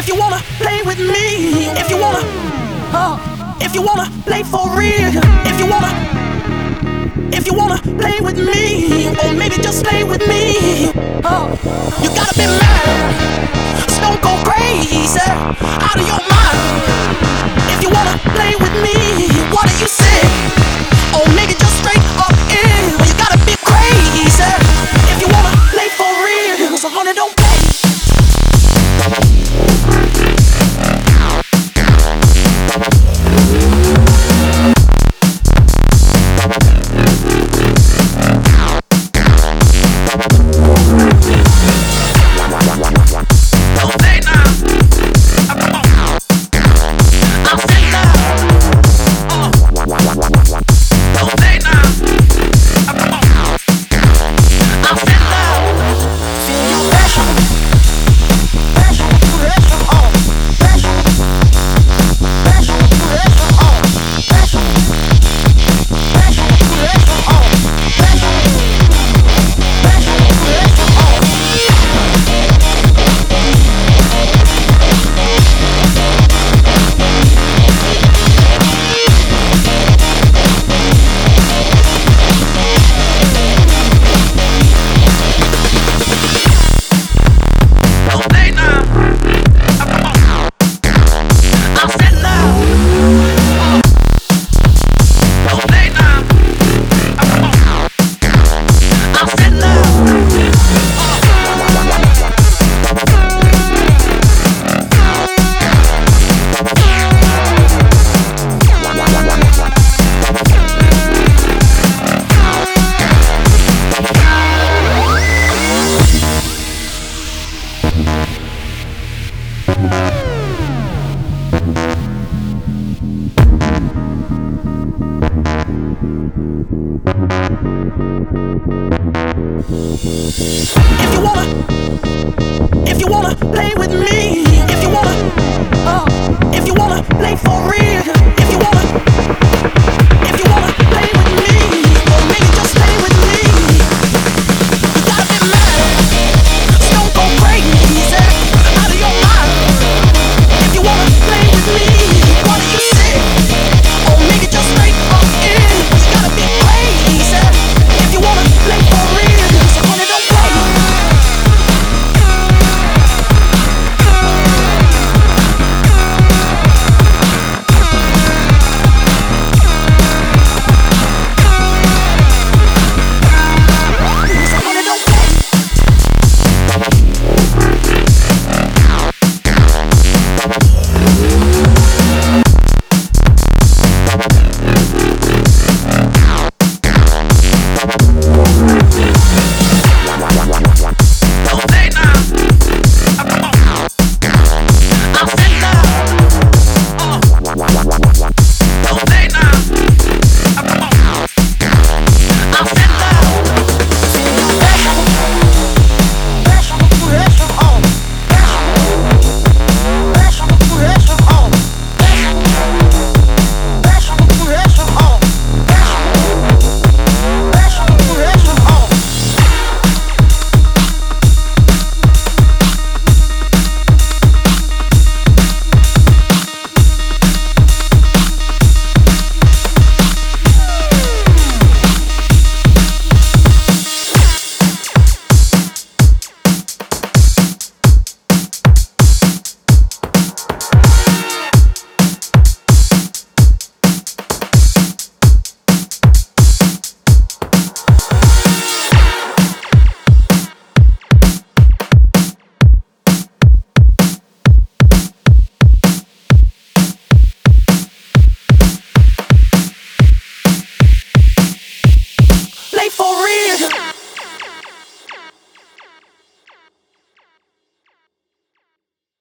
If you wanna play with me, if you wanna play for real, if you wanna play with me, or maybe just play with me, you gotta be mad, stone cold crazy, out of your mind. If you wanna play with me, what do you say? Or maybe just straight up ill, you gotta be crazy. If you wanna play for real, so honey, don't play. If you wanna play with me,